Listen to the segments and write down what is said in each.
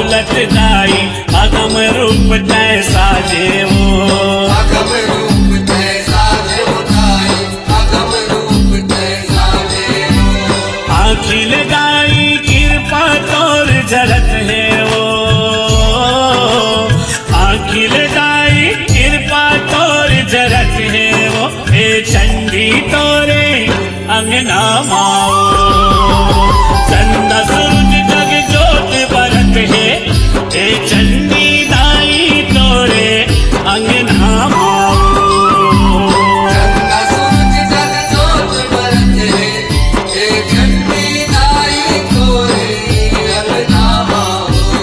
बोलत जाई अगम रूप तय साजे वो, अगम रूप तय साजे उठाई, अगम रूप तय साजे वो। आँखी लगाई कृपा तोर झलक है वो, आँखी लगाई कृपा तोर झलक है वो। हे चंडी तोरे अंगना माओ, चंदा सूरज जग जोत बरत है। हे चंडी दाई तोरे अंगना माओ, चंदा सूरज जग जोत बरत है। हे चंडी दाई तोरे अंगना माओ।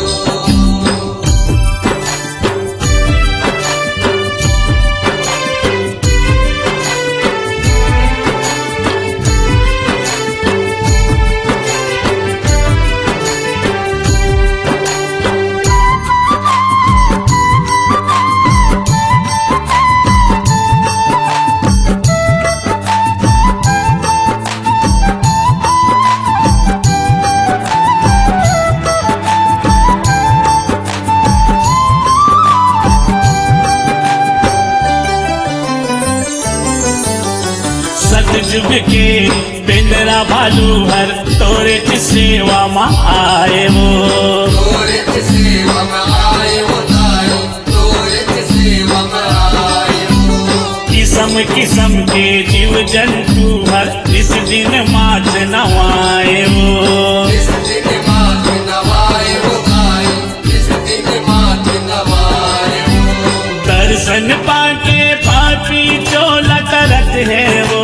सतयुग के पिंजरा भालू हर तोरे की सेवा में आए वो, तोरे की सेवा में आए वो ताई, तोरे की सेवा में आए वो। किस्म किस्म के जीव जंतु हर इस दिन माथ नवाए वो, इस दिन माथ नवाए वो ताई, इस दिन माथ नवाए वो। दर्शन पाके पापी चोला करत है वो,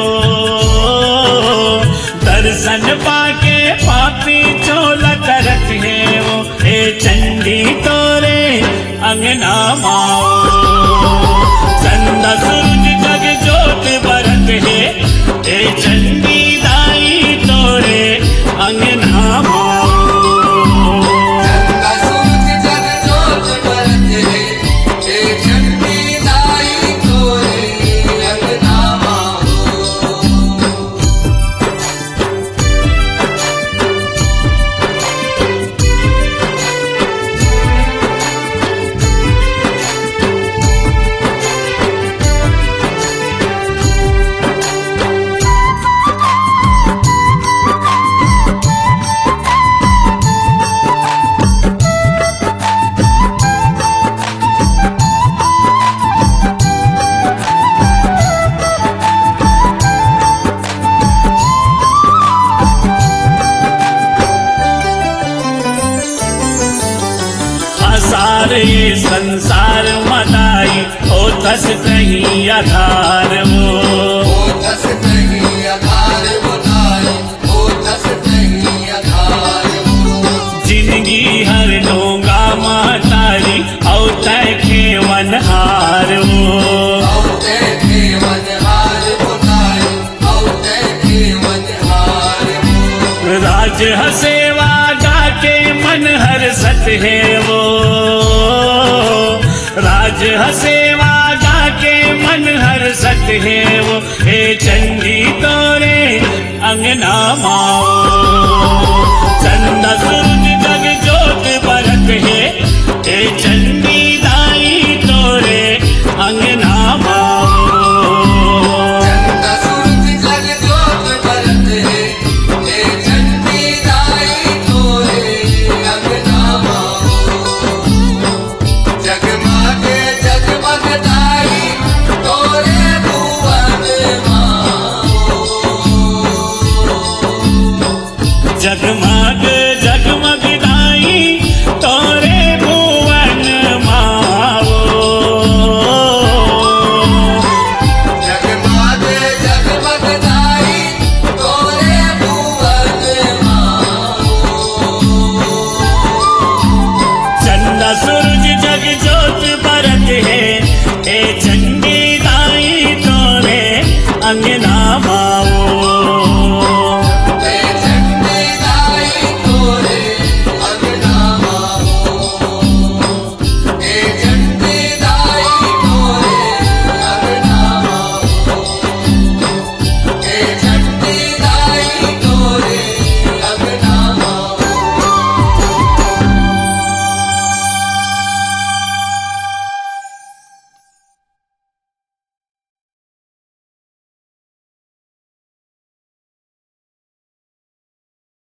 दर्शन पाके पापी चोला करत है वो। हे चंडी तोरे अंगना माओ, चंदा सूरज जग जोत बरत है। हे चंडी दाई तोरे अंगना माओ, चंदा सूरज जग जोत बरत है। हे चंडी दाई तोरे अंगना माओ। सारे संसार मदाई हो तस कहीं आधार वो, ओ दस नहीं आधार वो ताई, ओ दस नहीं आधार वो। जिंदगी हर डोंगा मातारी औ तय खेवन हार वो, औते के मनहार वो ताई, औते के मनहार वो। राज हसेवा गाके मन हर सत है वो, राज हसेवा गाके मन हर सत है वो। हे चंडी तोरे अंगना माओ,